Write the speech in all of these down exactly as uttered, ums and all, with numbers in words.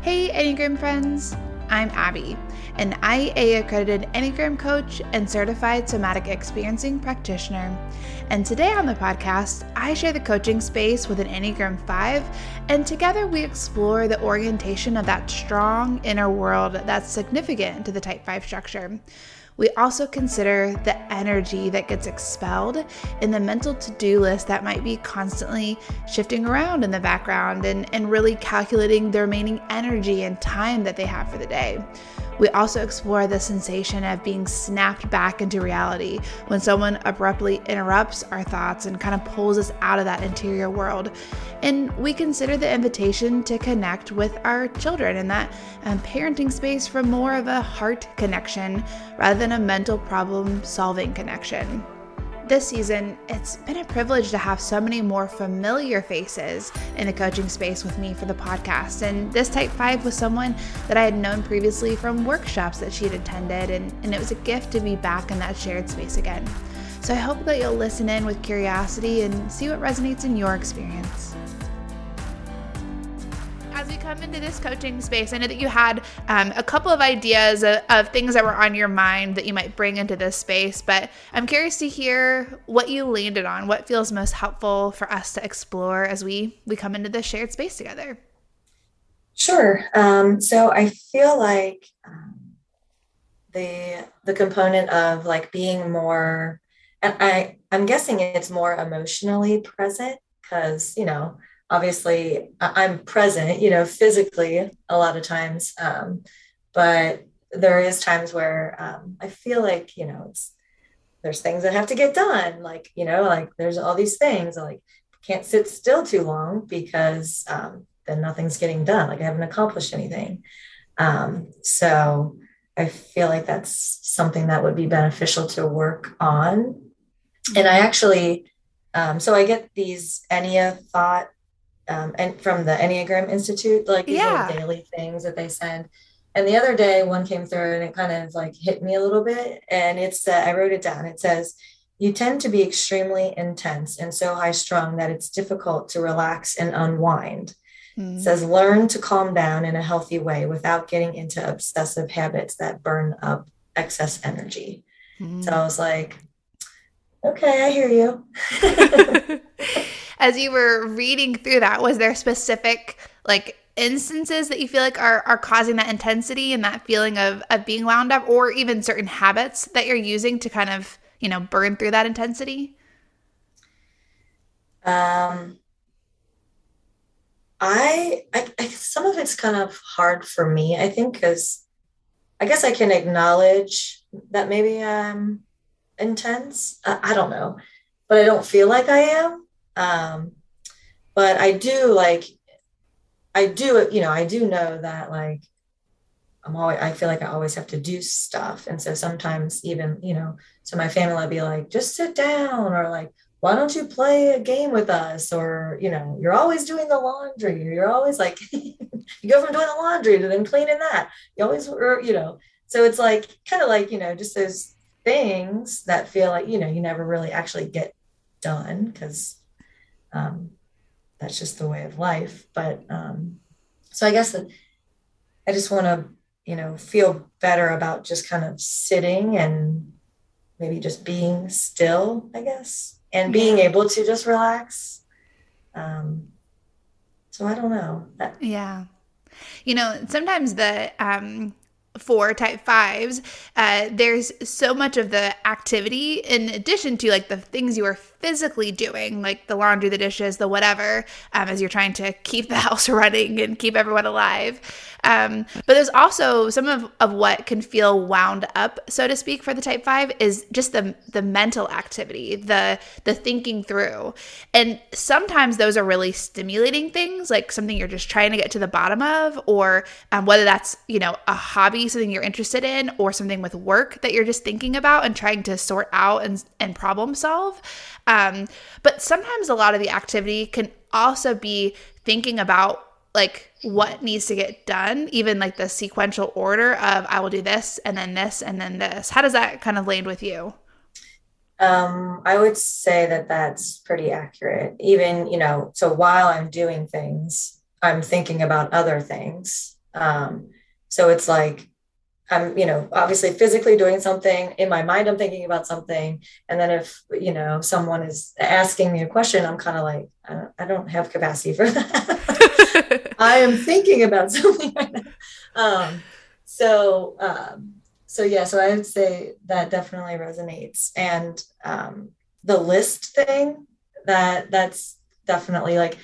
Hey Enneagram friends, I'm Abby, an I E A-accredited Enneagram coach and certified somatic experiencing practitioner. And today on the podcast, I share the coaching space with an Enneagram five, and together we explore the orientation of that strong inner world that's significant to the Type five structure. We also consider the energy that gets expelled in the mental to-do list that might be constantly shifting around in the background and, and really calculating the remaining energy and time that they have for the day. We also explore the sensation of being snapped back into reality when someone abruptly interrupts our thoughts and kind of pulls us out of that interior world. And we consider the invitation to connect with our children in that um, parenting space from more of a heart connection rather than a mental problem solving connection. This season, it's been a privilege to have so many more familiar faces in the coaching space with me for the podcast. And this Type five was someone that I had known previously from workshops that she'd attended, and, and it was a gift to be back in that shared space again. So I hope that you'll listen in with curiosity and see what resonates in your experience. As we come into this coaching space, I know that you had um, a couple of ideas of, of things that were on your mind that you might bring into this space, but I'm curious to hear what you landed on, what feels most helpful for us to explore as we, we come into this shared space together. Sure. Um, so I feel like um, the the component of like being more, and I, I'm guessing it's more emotionally present because, you know, obviously I'm present, you know, physically a lot of times. Um, but there is times where um, I feel like, you know, it's, there's things that have to get done. Like, you know, like there's all these things like can't sit still too long because um, then nothing's getting done. Like I haven't accomplished anything. Um, so I feel like that's something that would be beneficial to work on. And I actually, um, so I get these Ennea thought Um, and from the Enneagram Institute, like these Yeah. little daily things that they send. And the other day, one came through and it kind of like hit me a little bit. And it's, uh, I wrote it down. It says, you tend to be extremely intense and so high strung that it's difficult to relax and unwind. Mm-hmm. It says, learn to calm down in a healthy way without getting into obsessive habits that burn up excess energy. Mm-hmm. So I was like, okay, I hear you. As you were reading through that, was there specific like instances that you feel like are, are causing that intensity and that feeling of, of being wound up, or even certain habits that you're using to kind of, you know, burn through that intensity? Um, I, I, I some of it's kind of hard for me, I think, because I guess I can acknowledge that maybe I'm intense. I, I don't know, but I don't feel like I am. Um, but I do like, I do, you know, I do know that like, I'm always, I feel like I always have to do stuff. And so sometimes even, you know, so my family will be like, just sit down, or like, why don't you play a game with us? Or, you know, you're always doing the laundry. You're always like, you go from doing the laundry to then cleaning that. You always, or, you know, so it's like, kind of like, you know, just those things that feel like, you know, you never really actually get done because Um, that's just the way of life. But um, so I guess that I just want to, you know, feel better about just kind of sitting and maybe just being still, I guess, and being yeah. able to just relax. Um, so I don't know. That- yeah. You know, sometimes the, um, for Type fives, uh, there's so much of the activity in addition to like the things you are physically doing, like the laundry, the dishes, the whatever, um, as you're trying to keep the house running and keep everyone alive. Um, but there's also some of, of what can feel wound up, so to speak, for the Type five is just the the mental activity, the the thinking through. And sometimes those are really stimulating things, like something you're just trying to get to the bottom of, or um, whether that's, you know, a hobby, something you're interested in, or something with work that you're just thinking about and trying to sort out and, and problem solve. Um, but sometimes a lot of the activity can also be thinking about like what needs to get done, even like the sequential order of I will do this and then this and then this. How does that kind of land with you? Um, I would say that that's pretty accurate. Even, you know, so while I'm doing things, I'm thinking about other things. Um, so it's like, I'm, you know, obviously physically doing something in my mind, I'm thinking about something. And then if, you know, someone is asking me a question, I'm kind of like, I don't, I don't have capacity for that. I am thinking about something right now. Um, so, um, so yeah, so I would say that definitely resonates. And um, the list thing, that that's definitely like,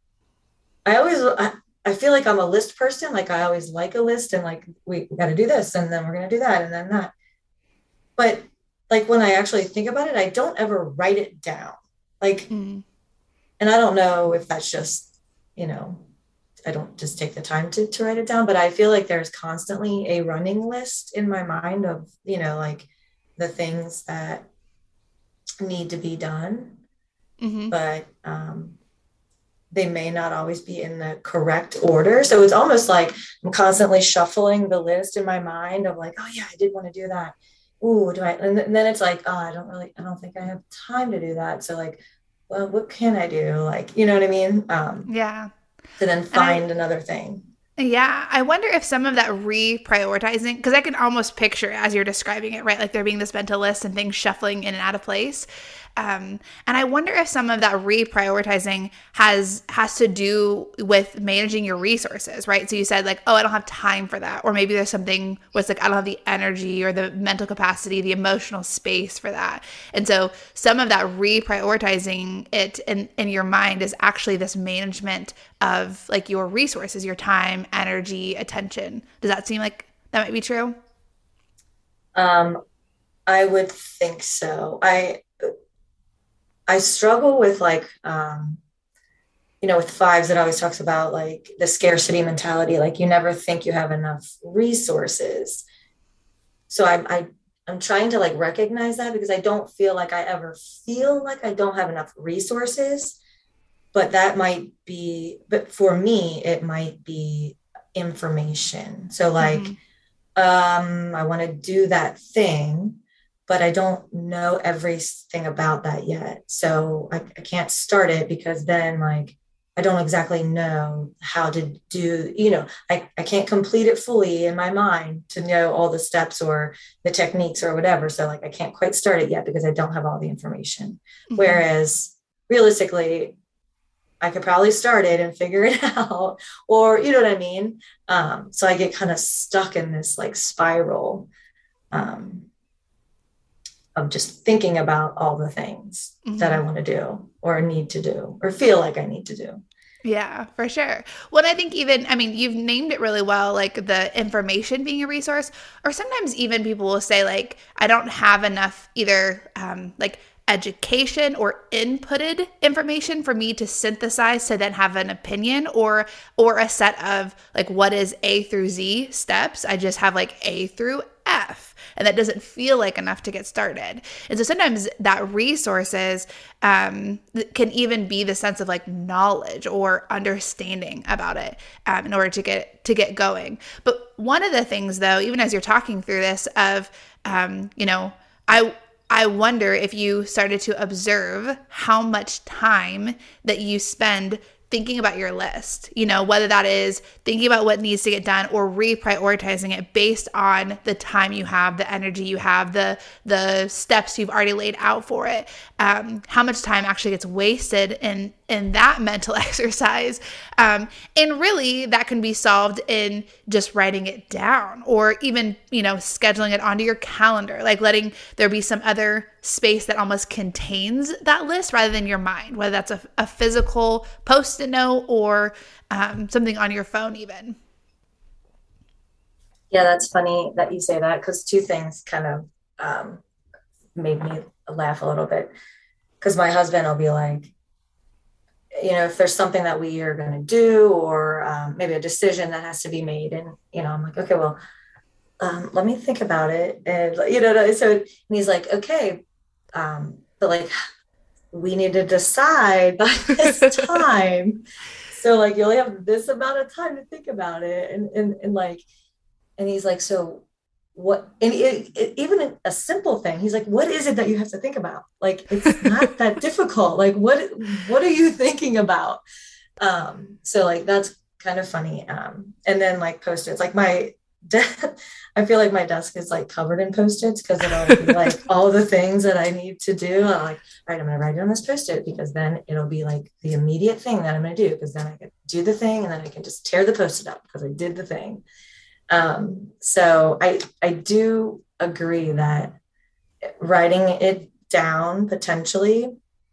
I always, I, I feel like I'm a list person. Like I always like a list and like, we, we got to do this and then we're going to do that and then that. But like when I actually think about it, I don't ever write it down. Like, Mm. and I don't know if that's just, you know, I don't just take the time to, to write it down, but I feel like there's constantly a running list in my mind of, you know, like the things that need to be done. Mm-hmm. But, um, they may not always be in the correct order. So it's almost like I'm constantly shuffling the list in my mind of like, oh yeah, I did want to do that. Ooh, do I? And then it's like, oh, I don't really, I don't think I have time to do that. So like, well, what can I do? Like, you know what I mean? Um, Yeah. to then And I, find another thing. Yeah, I wonder if some of that reprioritizing, because I can almost picture as you're describing it, right? Like there being this mental list and things shuffling in and out of place. Um, and I wonder if some of that reprioritizing has has to do with managing your resources, right? So you said like, oh, I don't have time for that, or maybe there's something where it's like I don't have the energy or the mental capacity, the emotional space for that. And so some of that reprioritizing it in in your mind is actually this management of like your resources, your time, energy, attention. Does that seem like that might be true? Um, I would think so. I I struggle with like um, you know, with fives, it always talks about like the scarcity mentality, like you never think you have enough resources. So I, I I'm trying to like recognize that because I don't feel like I ever feel like I don't have enough resources, but that might be, but for me, it might be information. So like, Mm-hmm. um, I want to do that thing, but I don't know everything about that yet. So I, I can't start it because then like I don't exactly know how to do, you know, I, I can't complete it fully in my mind to know all the steps or the techniques or whatever. So like I can't quite start it yet because I don't have all the information. Mm-hmm. Whereas realistically, I could probably start it and figure it out, or you know what I mean? Um, so I get kind of stuck in this like spiral. Um, of just thinking about all the things that I Mm-hmm. want to do or need to do or feel like I need to do. Yeah, for sure. Well, and I think even, I mean, you've named it really well, like the information being a resource, or sometimes even people will say, like, I don't have enough either, um, like, education or inputted information for me to synthesize to then have an opinion or or a set of like what is A through Z steps. I just have like A through F, and that doesn't feel like enough to get started. And so sometimes that resources um, can even be the sense of like knowledge or understanding about it um, in order to get to get going. But one of the things, though, even as you're talking through this, of um, you know, I I wonder if you started to observe how much time that you spend thinking about your list, you know, whether that is thinking about what needs to get done or reprioritizing it based on the time you have, the energy you have, the the steps you've already laid out for it. Um, how much time actually gets wasted in in that mental exercise. Um, and really that can be solved in just writing it down or even, you know, scheduling it onto your calendar, like letting there be some other space that almost contains that list rather than your mind, whether that's a, a physical post-it note or um, something on your phone even. Yeah, that's funny that you say that because two things kind of um, made me laugh a little bit. Because my husband will be like, you know, if there's something that we are going to do or um, maybe a decision that has to be made. And, you know, I'm like, okay, well, um, let me think about it. And, you know, so and he's like, okay, um, but like, we need to decide by this time. So like, you only have this amount of time to think about it. And, and, and like, and he's like, so what, and it, it, even a simple thing, he's like, what is it that you have to think about? Like, it's not that difficult. Like, what, what are you thinking about? Um, so like, that's kind of funny. Um, and then like post-its, like my, de- I feel like my desk is like covered in post-its because it'll be like all the things that I need to do. I'm like, all right, I'm going to write it on this post-it because then it'll be like the immediate thing that I'm going to do because then I can do the thing and then I can just tear the post-it up because I did the thing. Um, so I, I do agree that writing it down potentially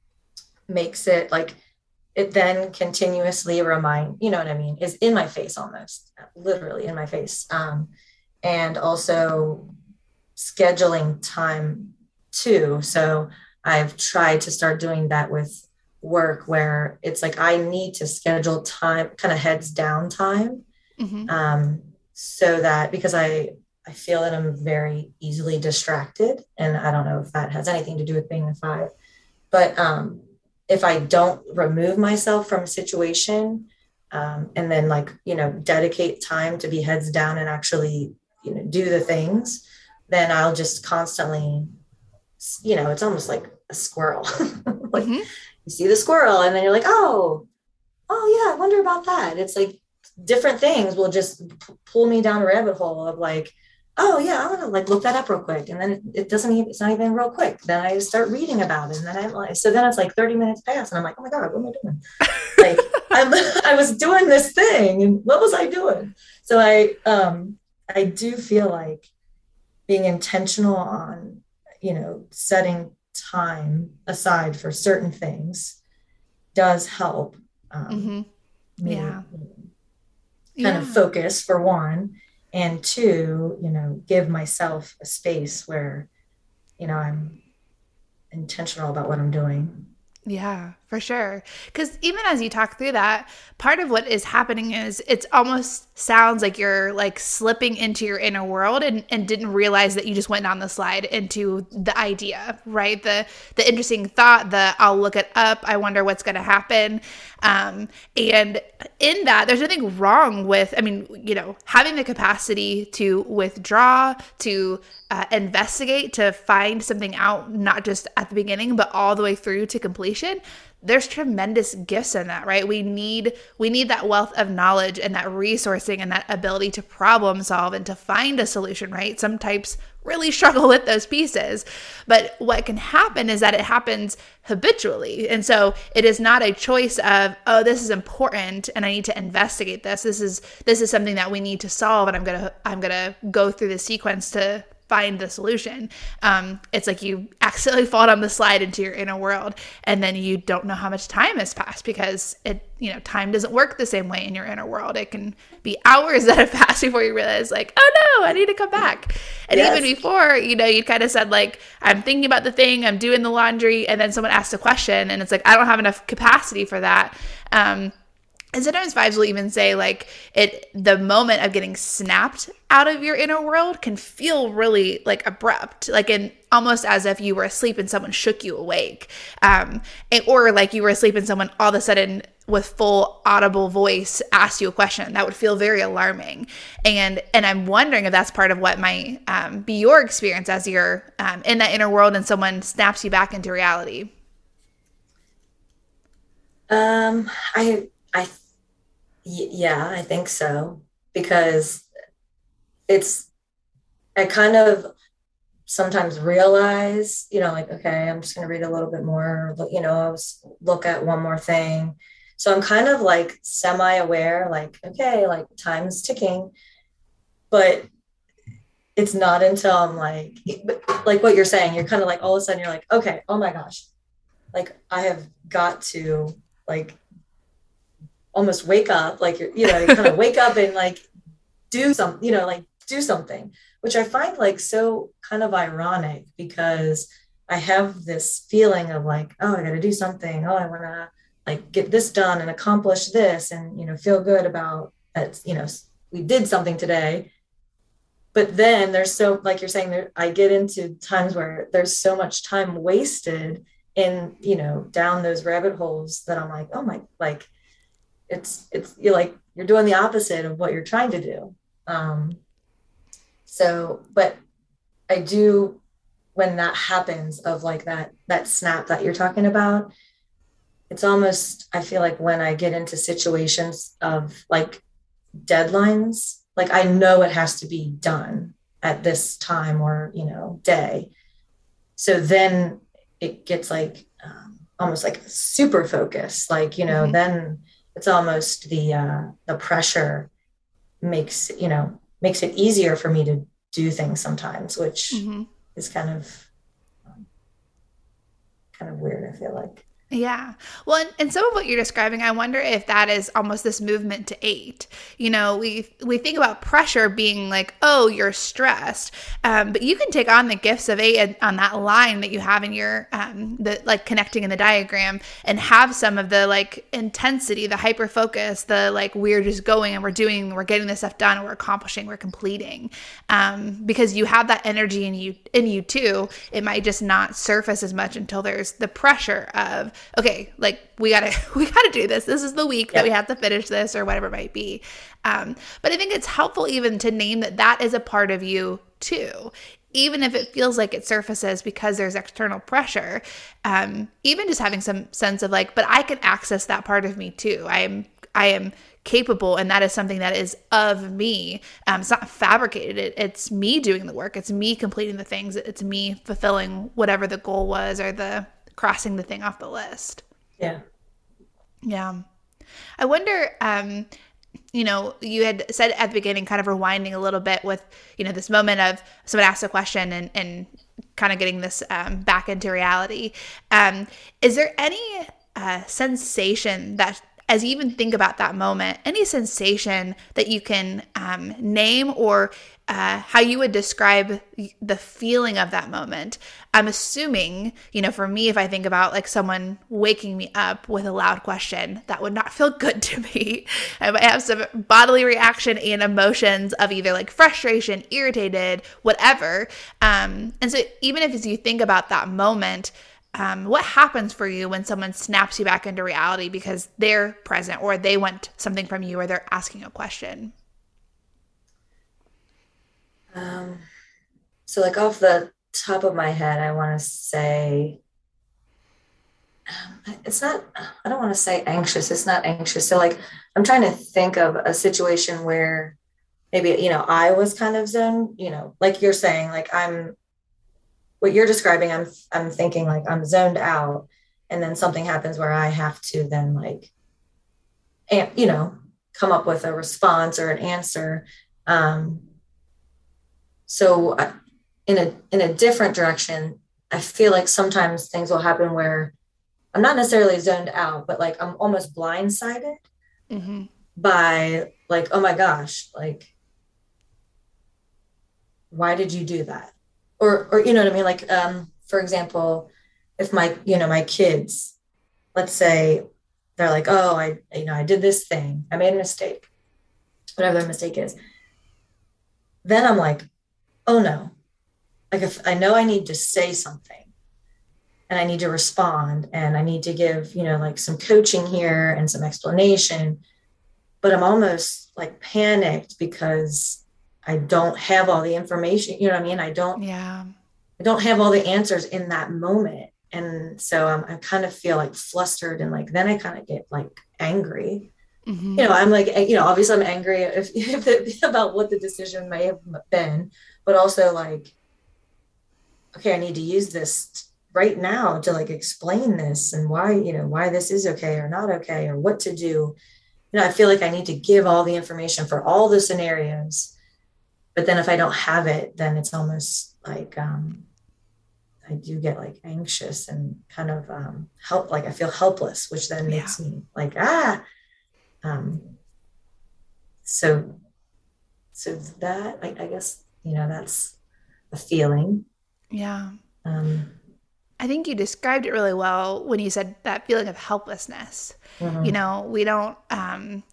makes it like, it then continuously remind, you know what I mean, is in my face almost, literally in my face. Um, and also scheduling time too. So I've tried to start doing that with work where it's like I need to schedule time, kind of heads down time. Mm-hmm. Um, so that because I I feel that I'm very easily distracted, and I don't know if that has anything to do with being a five, but um, if I don't remove myself from a situation um, and then like, you know, dedicate time to be heads down and actually, you know, do the things, then I'll just constantly, you know, it's almost like a squirrel. Like mm-hmm. You see the squirrel and then you're like, oh, oh yeah, I wonder about that. It's like different things will just p- pull me down a rabbit hole of like, oh yeah, I want to like look that up real quick. And then it, it doesn't even, it's not even real quick. Then I start reading about it. And then I'm like, so then it's like thirty minutes past and I'm like, oh my God, what am I doing? Like I'm, I was doing this thing and what was I doing? So I, um, I do feel like being intentional on, you know, setting time aside for certain things does help. Um, mm-hmm. me, yeah. kind yeah. of focus for one. And two, you know, give myself a space where, you know, I'm intentional about what I'm doing. Yeah, for sure. Because even as you talk through that, part of what is happening is it's almost sounds like you're like slipping into your inner world and, and didn't realize that you just went down the slide into the idea, right? The the interesting thought, the I'll look it up, I wonder what's going to happen. Um, and in that, there's nothing wrong with, I mean, you know, having the capacity to withdraw, to uh, investigate, to find something out, not just at the beginning, but all the way through to completion. There's tremendous gifts in that, right? We need we need that wealth of knowledge and that resourcing and that ability to problem solve and to find a solution, right? Some types really struggle with those pieces. But what can happen is that it happens habitually. And so it is not a choice of, oh, this is important and I need to investigate this. This is this is something that we need to solve and I'm gonna I'm gonna go through the sequence to find the solution. Um, it's like you accidentally fall down the slide into your inner world and then you don't know how much time has passed because it, you know, time doesn't work the same way in your inner world. It can be hours that have passed before you realize like, oh no, I need to come back. And yes. Even before, you know, you kind of said like, I'm thinking about the thing, I'm doing the laundry, and then someone asks a question and it's like, I don't have enough capacity for that. Um, And sometimes fives will even say like it, the moment of getting snapped out of your inner world can feel really like abrupt, like in almost as if you were asleep and someone shook you awake. Um, and, or like you were asleep and someone all of a sudden with full audible voice asked you a question. That would feel very alarming. And, and I'm wondering if that's part of what might um, be your experience as you're um, in that inner world and someone snaps you back into reality. Um, I, I, yeah, I think so, because it's, I kind of sometimes realize, you know, like, okay, I'm just going to read a little bit more, you know, I'll look at one more thing. So I'm kind of like semi-aware, like, okay, like time's ticking, but it's not until I'm like, like what you're saying, you're kind of like, all of a sudden you're like, okay, oh my gosh, like I have got to like almost wake up, like you're, you know, you kind of wake up and like do some, you know, like do something, which I find like so kind of ironic because I have this feeling of like, oh, I got to do something. Oh, I want to like get this done and accomplish this and, you know, feel good about that, you know, we did something today. But then there's so, like you're saying, there, I get into times where there's so much time wasted in, you know, down those rabbit holes that I'm like, oh my, like, it's, it's, you're like, you're doing the opposite of what you're trying to do. Um, so, but I do, when that happens of like that, that snap that you're talking about, it's almost, I feel like when I get into situations of like deadlines, like I know it has to be done at this time or, you know, day. So then it gets like um, almost like super focused, like, you know, Mm-hmm. then it's almost the, uh, the pressure makes, you know, makes it easier for me to do things sometimes, which Mm-hmm. is kind of, um, kind of weird, I feel like. Yeah. Well, and, and some of what you're describing, I wonder if that is almost this movement to eight. You know, we we think about pressure being like, oh, you're stressed, um, but you can take on the gifts of eight on that line that you have in your um, the like connecting in the diagram, and have some of the like intensity, the hyper focus, the like we're just going and we're doing, we're getting this stuff done, we're accomplishing, we're completing, um, because you have that energy in you in you too. It might just not surface as much until there's the pressure of, okay, like we gotta we gotta do this. This is the week that we Yep. have to finish this or whatever it might be. Um, but I think it's helpful even to name that that is a part of you too, even if it feels like it surfaces because there's external pressure. Um, even just having some sense of like, but I can access that part of me too. I am I am capable, and that is something that is of me. Um, it's not fabricated. It, it's me doing the work. It's me completing the things. It's me fulfilling whatever the goal was or the crossing the thing off the list. Yeah. Yeah. I wonder, um, you know, you had said at the beginning, kind of rewinding a little bit with, you know, this moment of someone asked a question and, and kind of getting this um, back into reality. Um, is there any uh, sensation that, as you even think about that moment, any sensation that you can um, name, or uh, how you would describe the feeling of that moment? I'm assuming, you know, for me, if I think about like someone waking me up with a loud question, that would not feel good to me. I might have some bodily reaction and emotions of either like frustration, irritated, whatever. Um, and so even if as you think about that moment, um, what happens for you when someone snaps you back into reality because they're present or they want something from you or they're asking a question? Um, so like off the top of my head, I want to say um, it's not, I don't want to say anxious. It's not anxious. So like I'm trying to think of a situation where maybe, you know, I was kind of zoned, you know, like you're saying, like I'm, what you're describing, I'm, I'm thinking like I'm zoned out, and then something happens where I have to then like, and, you know, come up with a response or an answer. Um, so I, in a in a different direction, I feel like sometimes things will happen where I'm not necessarily zoned out, but like I'm almost blindsided Mm-hmm. by like, oh my gosh, like why did you do that? Or or you know what I mean? Like um, for example, if my, you know, my kids, let's say they're like, oh, I, you know, I did this thing, I made a mistake, whatever their mistake is. Then I'm like, oh no, like if I know I need to say something and I need to respond and I need to give, you know, like some coaching here and some explanation, but I'm almost like panicked because I don't have all the information, you know what I mean? I don't, Yeah. I don't have all the answers in that moment. And so um, I kind of feel like flustered, and like, then I kind of get like angry. Mm-hmm. You know, I'm like, you know, obviously I'm angry if, if it, about what the decision may have been, but also like, okay, I need to use this right now to like explain this and why, you know, why this is okay or not okay or what to do. You know, I feel like I need to give all the information for all the scenarios. But then if I don't have it, then it's almost like um, I do get like anxious and kind of um, help, like I feel helpless, which then Yeah. makes me like, ah. Um, so, so that, I, I guess, you know, that's a feeling. Yeah. Um, I think you described it really well when you said that feeling of helplessness. You mhm. know, we don't, um,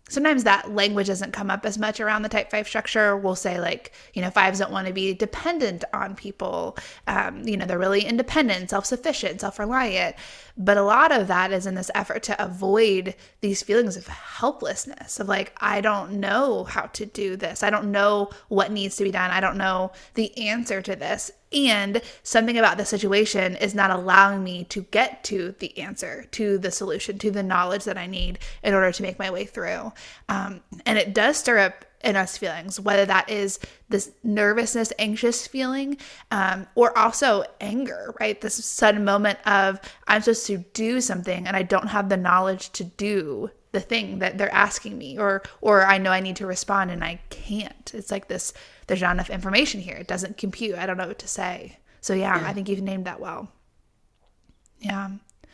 sometimes that language doesn't come up as much around the type five structure. We'll say like, you know, fives don't want to be dependent on people. Um, you know, they're really independent, self-sufficient, self-reliant. But a lot of that is in this effort to avoid these feelings of helplessness, of like, I don't know how to do this. I don't know what needs to be done. I don't know the answer to this. And something about the situation is not allowing me to get to the answer, to the solution, to the knowledge that I need in order to make my way through. Um, and it does stir up in us feelings, whether that is this nervousness, anxious feeling, um, or also anger, right? This sudden moment of I'm supposed to do something and I don't have the knowledge to do the thing that they're asking me, or or I know I need to respond and I can't. It's like this, there's not enough information here. It doesn't compute. I don't know what to say. So yeah, yeah. I think you've named that well. Yeah.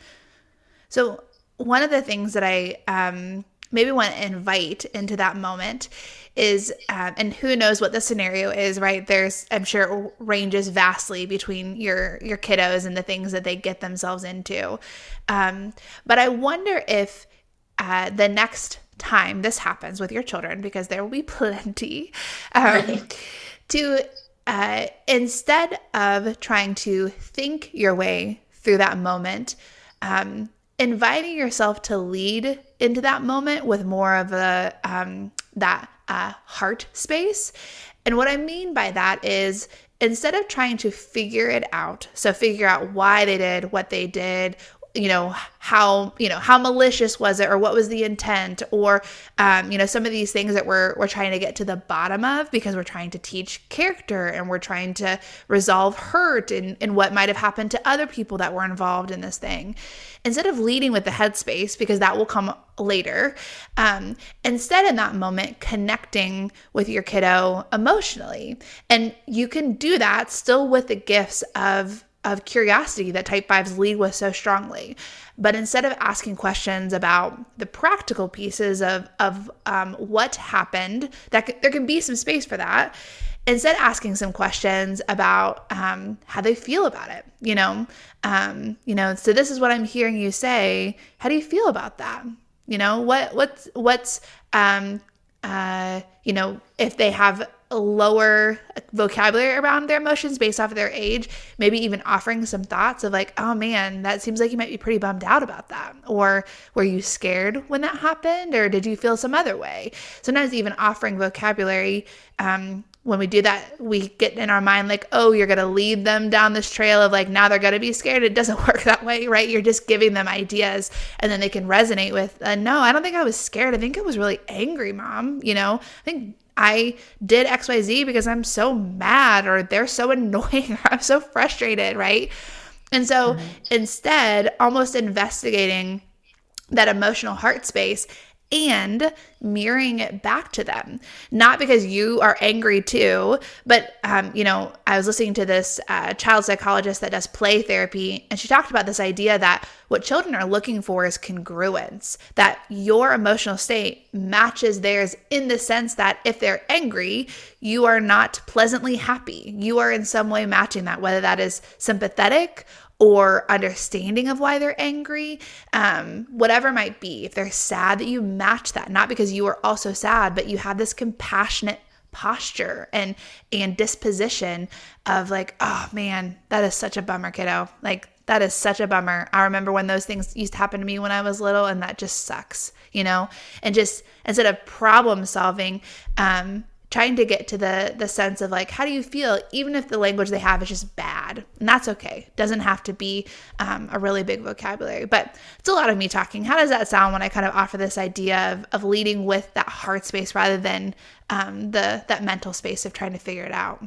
So one of the things that I um, maybe want to invite into that moment is, um, and who knows what the scenario is, right? There's, I'm sure it ranges vastly between your, your kiddos and the things that they get themselves into. Um, but I wonder if uh, the next time this happens with your children, because there will be plenty, um, right. to uh, instead of trying to think your way through that moment, um, inviting yourself to lead into that moment with more of a um, that uh, heart space. And what I mean by that is, instead of trying to figure it out, so figure out why they did what they did, you know, how, you know, how malicious was it, or what was the intent, or, um, you know, some of these things that we're, we're trying to get to the bottom of because we're trying to teach character and we're trying to resolve hurt and, and what might've happened to other people that were involved in this thing. Instead of leading with the headspace, because that will come later, um, instead in that moment, connecting with your kiddo emotionally. And you can do that still with the gifts of of curiosity that type fives lead with so strongly. But instead of asking questions about the practical pieces of, of um, what happened, that c- there can be some space for that. Instead, asking some questions about um, how they feel about it, you know, um, you know, so this is what I'm hearing you say. How do you feel about that? You know, what, what's, what's, um, uh, you know, if they have a lower vocabulary around their emotions based off of their age, maybe even offering some thoughts of like, oh man, that seems like you might be pretty bummed out about that. Or were you scared when that happened? Or did you feel some other way? Sometimes even offering vocabulary, um, when we do that, we get in our mind like, oh, you're going to lead them down this trail of like, now they're going to be scared. It doesn't work that way, right? You're just giving them ideas and then they can resonate with, uh, no, I don't think I was scared. I think I was really angry, Mom. You know, I think I did X Y Z because I'm so mad, or they're so annoying, or I'm so frustrated, right? And so mm-hmm. instead, almost investigating that emotional heart space and mirroring it back to them. Not because you are angry too, but, um, you know, I was listening to this uh, child psychologist that does play therapy, and she talked about this idea that what children are looking for is congruence, that your emotional state matches theirs in the sense that if they're angry, you are not pleasantly happy. You are in some way matching that, whether that is sympathetic or understanding of why they're angry, um, whatever it might be. If they're sad, that you match that, not because you are also sad, but you have this compassionate posture and and disposition of like, oh man, that is such a bummer, kiddo. Like, that is such a bummer. I remember when those things used to happen to me when I was little, and that just sucks, you know? And just instead of problem solving, um, trying to get to the the sense of like, how do you feel, even if the language they have is just bad? And that's okay. It doesn't have to be um, a really big vocabulary, but it's a lot of me talking. How does that sound when I kind of offer this idea of, of leading with that heart space rather than um, the that mental space of trying to figure it out?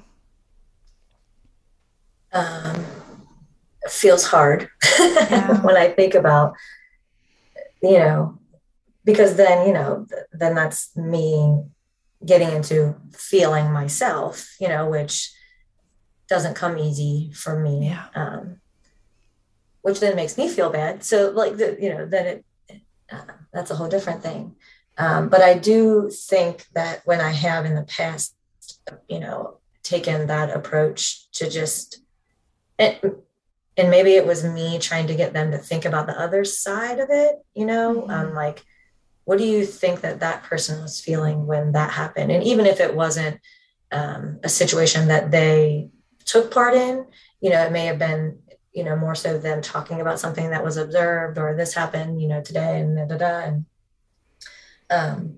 Um, it feels hard Yeah. when I think about, you know, because then, you know, th- then that's me getting into feeling myself, you know, which doesn't come easy for me, Yeah. um, which then makes me feel bad. So like, the, you know, then it, uh, that's a whole different thing. Um, but I do think that when I have in the past, you know, taken that approach to just, and, and maybe it was me trying to get them to think about the other side of it, you know, mm-hmm. um, like, what do you think that that person was feeling when that happened? And even if it wasn't um, a situation that they took part in, you know, it may have been, you know, more so them talking about something that was observed, or this happened, you know, today, and da, da, da, and um,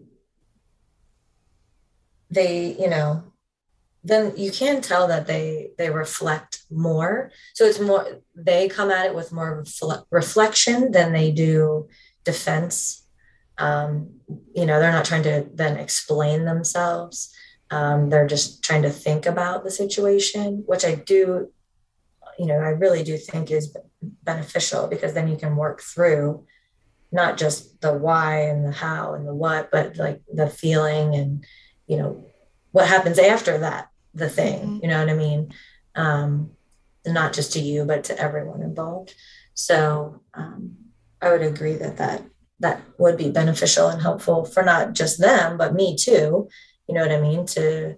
they, you know, then you can tell that they they reflect more. So it's more, they come at it with more refle- reflection than they do defense. Um, you know, they're not trying to then explain themselves. Um, they're just trying to think about the situation, which I do, you know, I really do think is beneficial, because then you can work through not just the why and the how and the what, but like the feeling and, you know, what happens after that, the thing, Mm-hmm. you know what I mean? Um, not just to you, but to everyone involved. So um, I would agree that that that would be beneficial and helpful for not just them, but me too. You know what I mean? To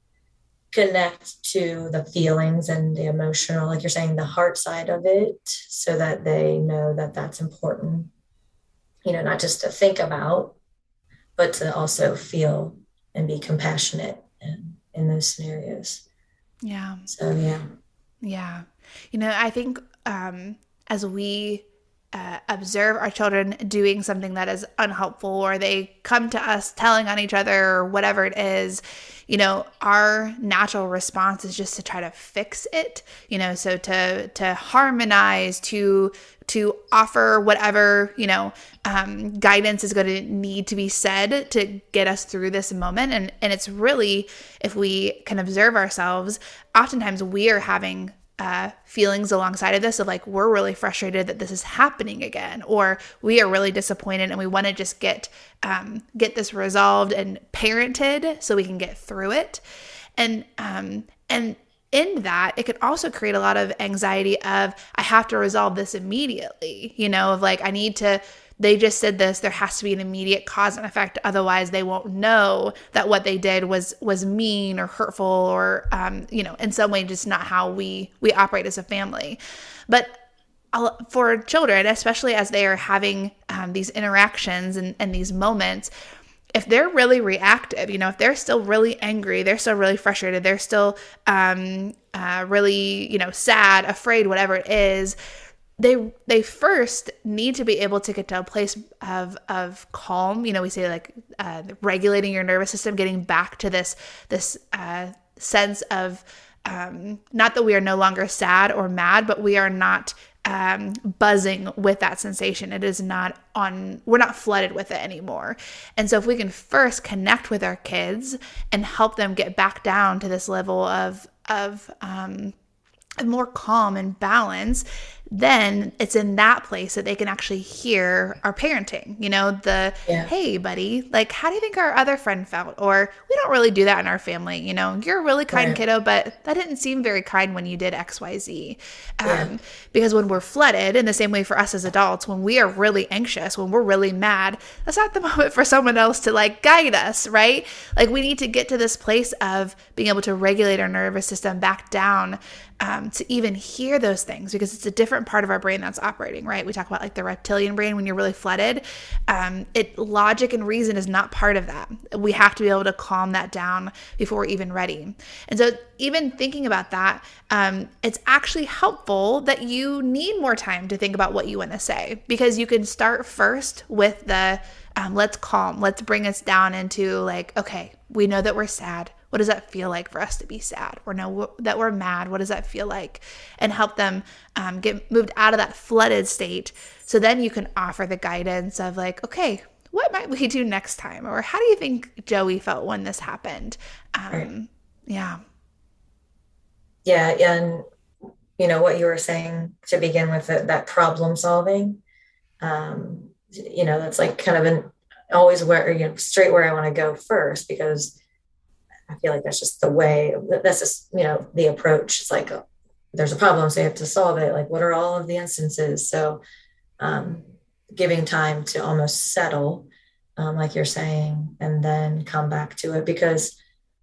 connect to the feelings and the emotional, like you're saying, the heart side of it, so that they know that that's important, you know, not just to think about, but to also feel and be compassionate in, in those scenarios. Yeah. So, yeah. Yeah. You know, I think um, as we uh, observe our children doing something that is unhelpful, or they come to us telling on each other or whatever it is, you know, our natural response is just to try to fix it, you know, so to, to harmonize, to, to offer whatever, you know, um, guidance is going to need to be said to get us through this moment. And, and it's really, if we can observe ourselves, oftentimes we are having uh, feelings alongside of this of like, we're really frustrated that this is happening again, or we are really disappointed and we want to just get, um, get this resolved and parented so we can get through it. And, um, and in that, it could also create a lot of anxiety of, I have to resolve this immediately, you know, of like, I need to, they just said this, there has to be an immediate cause and effect. Otherwise they won't know that what they did was, was mean or hurtful, or, um, you know, in some way, just not how we, we operate as a family. But for children, especially as they are having um, these interactions and, and these moments, if they're really reactive, you know, if they're still really angry, they're still really frustrated, they're still um, uh, really, you know, sad, afraid, whatever it is, they they first need to be able to get to a place of of calm. You know, we say like uh, regulating your nervous system, getting back to this this uh, sense of um, not that we are no longer sad or mad, but we are not um, buzzing with that sensation. It is not on, we're not flooded with it anymore. And so if we can first connect with our kids and help them get back down to this level of, of, um, more calm and balance, then it's in that place that they can actually hear our parenting, you know, the, Yeah. hey buddy, like, how do you think our other friend felt? Or we don't really do that in our family. You know, you're a really kind Right. kiddo, but that didn't seem very kind when you did X, Y, Z. Um, Yeah. because when we're flooded, in the same way for us as adults, when we are really anxious, when we're really mad, that's not the moment for someone else to like guide us, right? Like we need to get to this place of being able to regulate our nervous system back down, um, to even hear those things, because it's a different part of our brain that's operating, right? We talk about like the reptilian brain when you're really flooded. Um, it logic and reason is not part of that. We have to be able to calm that down before we're even ready. And so even thinking about that, um, it's actually helpful that you need more time to think about what you want to say, because you can start first with the um, let's calm, let's bring us down into like, okay, we know that we're sad. What does that feel like for us to be sad? Or know that we're mad. What does that feel like? And help them um, get moved out of that flooded state. So then you can offer the guidance of like, okay, what might we do next time? Or how do you think Joey felt when this happened? Um, Right. yeah. Yeah. And, you know, what you were saying to begin with, that, that problem solving, um, you know, that's like kind of an always where, you know, straight where I want to go first, because I feel like that's just the way, that's just, you know, the approach. It's like, oh, there's a problem, so you have to solve it. Like, what are all of the instances? So um, giving time to almost settle, um, like you're saying, and then come back to it, because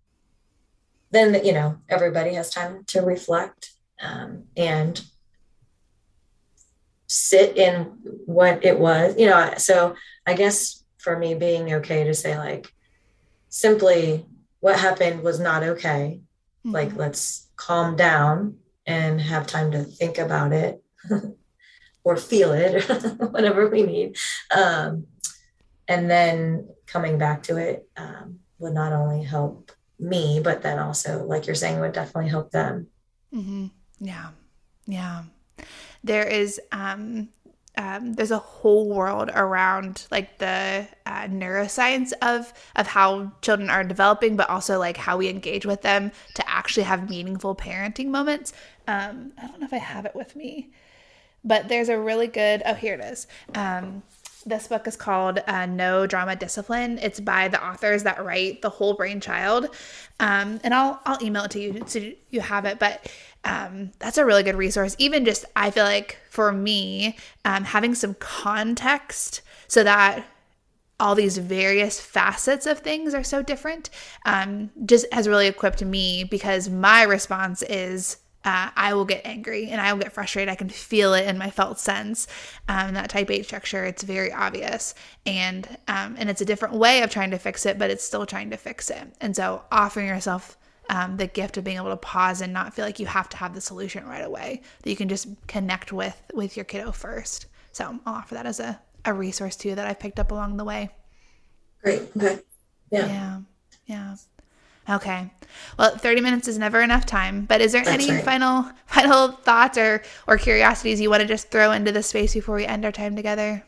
then, you know, everybody has time to reflect um, and sit in what it was, you know. So I guess for me being okay to say like, simply what happened was not okay. Mm-hmm. Like, let's calm down and have time to think about it or feel it, whatever we need. Um, and then coming back to it um, would not only help me, but then also, like you're saying, would definitely help them. Mm-hmm. Yeah. Yeah. There is, um, um, there's a whole world around like the uh, neuroscience of, of how children are developing, but also like how we engage with them to actually have meaningful parenting moments. Um, I don't know if I have it with me, but there's a really good, oh, here it is. Um, This book is called uh, No Drama Discipline. It's by the authors that write The Whole Brain Child. Um, and I'll I'll email it to you so you have it. But um, that's a really good resource. Even just, I feel like for me, um, having some context so that all these various facets of things are so different um, just has really equipped me, because my response is, Uh, I will get angry and I will get frustrated. I can feel it in my felt sense. Um, that type eight structure, it's very obvious. And um, and it's a different way of trying to fix it, but it's still trying to fix it. And so offering yourself um, the gift of being able to pause and not feel like you have to have the solution right away, that you can just connect with with your kiddo first. So I'll offer that as a, a resource too that I've picked up along the way. Great. Okay. Yeah. Yeah. Yeah. Okay. Well, thirty minutes is never enough time, but is there That's any right. final final thoughts or, or curiosities you want to just throw into the space before we end our time together?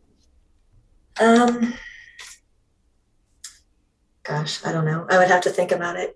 Um, gosh, I don't know. I would have to think about it.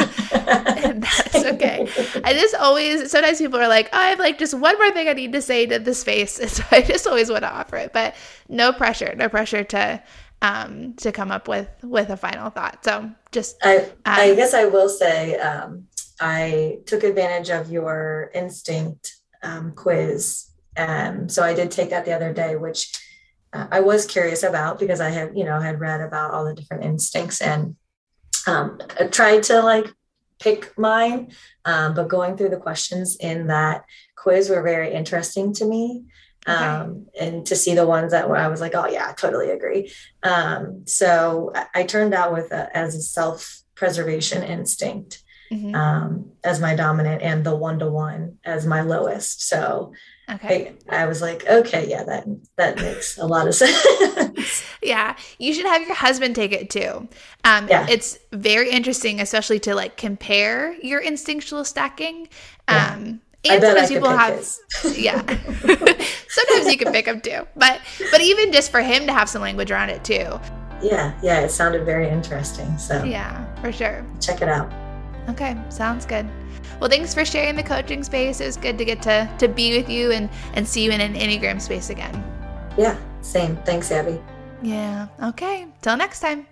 That's okay. I just always, sometimes people are like, oh, I have like just one more thing I need to say to the space. So I just always want to offer it, but no pressure, no pressure to um, to come up with, with a final thought. So just, I, um, I guess I will say, um, I took advantage of your instinct um, quiz. Um, so I did take that the other day, which uh, I was curious about because I had, you know, had read about all the different instincts and um, I tried to like pick mine. Um, but going through the questions in that quiz were very interesting to me. Um, okay. And to see the ones that were, I was like, oh yeah, I totally agree. Um, so I, I turned out with a, as a self-preservation instinct, mm-hmm. um, as my dominant and the one-to-one as my lowest. So okay. I, I was like, okay, yeah, that, that makes a lot of sense. Yeah. You should have your husband take it too. Um, yeah. It's very interesting, especially to like compare your instinctual stacking. Yeah. Um, And I sometimes people have, yeah, sometimes you can pick them too, but, but even just for him to have some language around it too. Yeah. Yeah. It sounded very interesting. So yeah, for sure. Check it out. Okay. Sounds good. Well, thanks for sharing the coaching space. It was good to get to, to be with you and, and see you in an Enneagram space again. Yeah. Same. Thanks, Abby. Yeah. Okay. Till next time.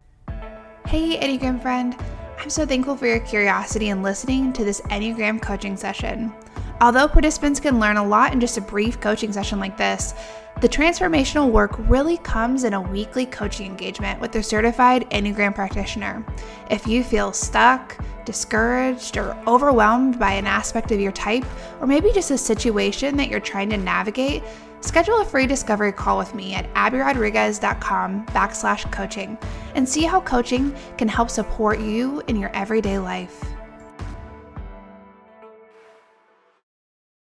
Hey, Enneagram friend. I'm so thankful for your curiosity in listening to this Enneagram coaching session. Although participants can learn a lot in just a brief coaching session like this, the transformational work really comes in a weekly coaching engagement with a certified Enneagram practitioner. If you feel stuck, discouraged, or overwhelmed by an aspect of your type, or maybe just a situation that you're trying to navigate, schedule a free discovery call with me at abbyrodriguez.com backslash coaching and see how coaching can help support you in your everyday life.